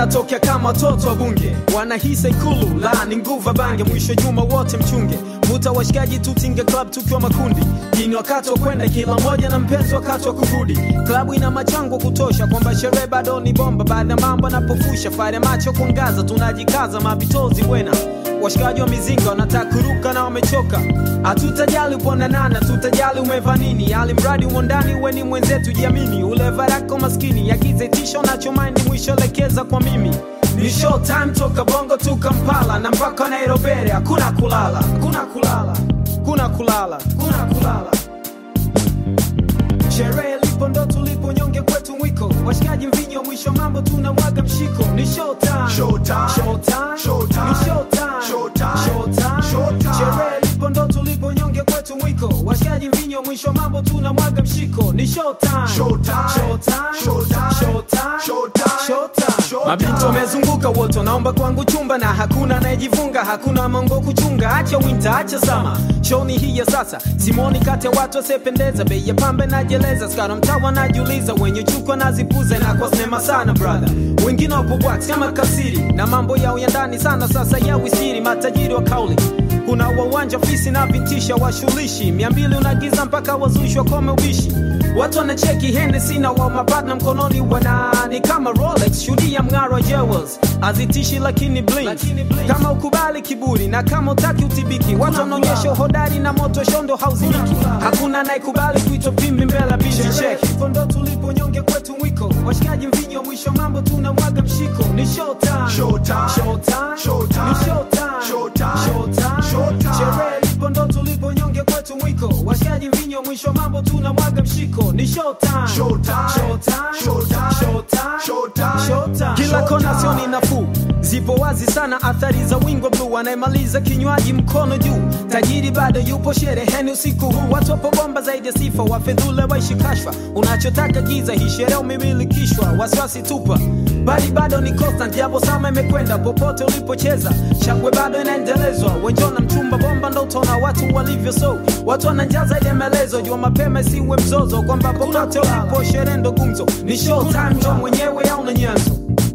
wanatokea kama watoto wa bunge, wanahisa ikulu la ni nguva bange, mwisho juma wote mchunge, muta washikaji tutinge club tukiwa makundi, kini wakati wa kwenda kila moja na mpenzi wakati wa kurudi, klabu ina machango kutosha kwamba sherehe bado ni bomba, baada mambo napofusha fare macho kuangaza, tunajikaza mabitozi wena, washikaji wa mizinga wanataka kuruka na wamechoka, hatutajali upona nana, tutajali umeva nini, alimradi umondani uwe ni mwenzetu jiamini, ule varako maskini yagize tisho nacho mind mwisho lekeza kwa mimi, ni show time toka Bongo tu Kampala na mpaka Nairobi, hakuna kulala, kuna kulala, kuna kulala, kuna kulala, sherehe lipo ndo tulipo nyonge kwetu mwiko, washikaji mvinyo mwisho mambo tunamwaga mshiko, ni show time, show time, show time, show time, ni show time, show time, show time, show time, sherehe lipo ndo tulipo nyonge kwetu mwiko, washikaji mvinyo mwisho mambo tunamwaga mshiko, ni show time, show time, show time, show time, show time, show time, show time. Mabinti wamezunguka wote naomba kwangu chumba, na hakuna anayejifunga, hakuna mongo kuchunga, acha winter acha sama, show ni hii ya sasa, simoni kati ya watu wasependeza, bei ya pambe najeleza, skara mtawa najiuliza, wenye chuko nazipuza na kwa sinema sana brother, wengine wapo wax kama kasiri, na mambo yao ya ndani sana sasa ya wisiri, matajiri wa kauli, kuna wawanja fisi na vintisha washulishi, 200 unagiza mpaka wazushwa kome ubishi, watu wanacheki Hennessy na wa mapartner mkononi wanani kama Rolex, shudia mngaro jewels, azitishi lakini bling, kama ukubali kiburi na kama utaki utibiki, watu wanaonyesha hodari na moto shondo hauzimiki, hakuna naikubali kuitwa pimbi mbela binti check, ndo tulipo nyonge kwetu mwiko, washikaji mvinyo mwisho mambo tunamwaga mshiko, ni show time, show time, show time, show time, ni show time, show time, show time, show time, sherehe lipo ndo tulipo nyonge kwetu mwiko, washikaji mvinyo mwisho mambo tunamwaga mshiko, ni show time, show time, show time, show time, show time, show time, show time, kila kona sioni nafuu, zipo wazi sana athari za wingo blue, anayemaliza kinywaji mkono juu, tajiri bado yupo shereheni usiku huu, watu wapo bomba zaidi ya sifa, wafedhule waishi kashfa, unachotaka giza hii sherehe umemilikishwa, wasiwasi tupa, bali bado ni constant, jabo sama imekwenda popote ulipocheza, shangwe bado inaendelezwa, wenjona mchumba bomba ndo utaona watu walivyo, so watu wanajaza ile maelezo, jua mapema isiwe mzozo, kwamba popote ulipo sherehe ndo gumzo, ni show time ndo mwenyewe hauna nyanzo,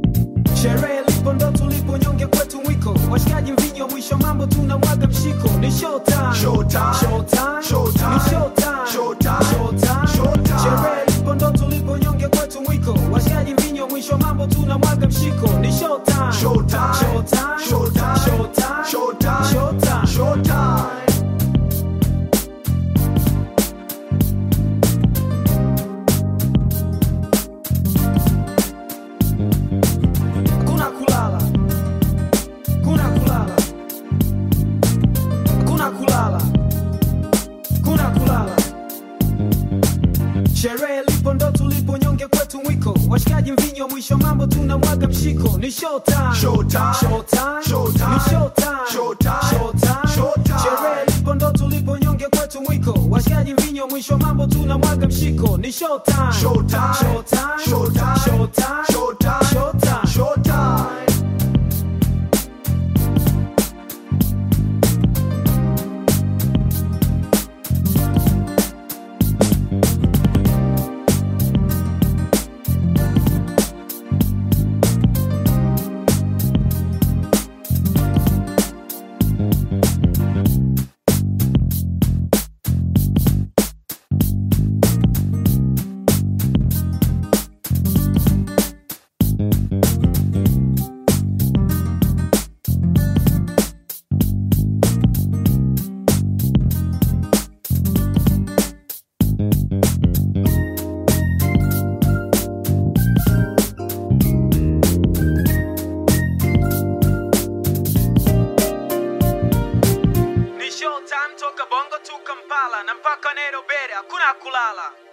sherehe lipo ndo tulipo nyonge kwetu mwiko, washikaji mvinyo mwisho mambo tunamwaga mshiko, ni show time, show time, show time, show time, ni show time, show time, show time, show time, sherehe lipo ndo tulipo nyonge kwetu mwiko, washikaji mvinyo mwisho mambo tunamwaga mshiko, ni show time, show time, show time, show time, show time, show time, show time, show time. Sherehe lipo ndo tulipo nyonge kwetu mwiko, washikaji mvinyo mwisho mambo tunamwaga mshiko, ni show time, show time, show time, show time, ni show time, show time, show time, show time, sherehe lipo ndo tulipo nyonge kwetu mwiko, washikaji mvinyo mwisho mambo tunamwaga mshiko, ni show time, show time, show time, show time, show time, show time, show time, show time. Toka Bongo tu Kampala na mpaka Nairobi, hakuna kulala.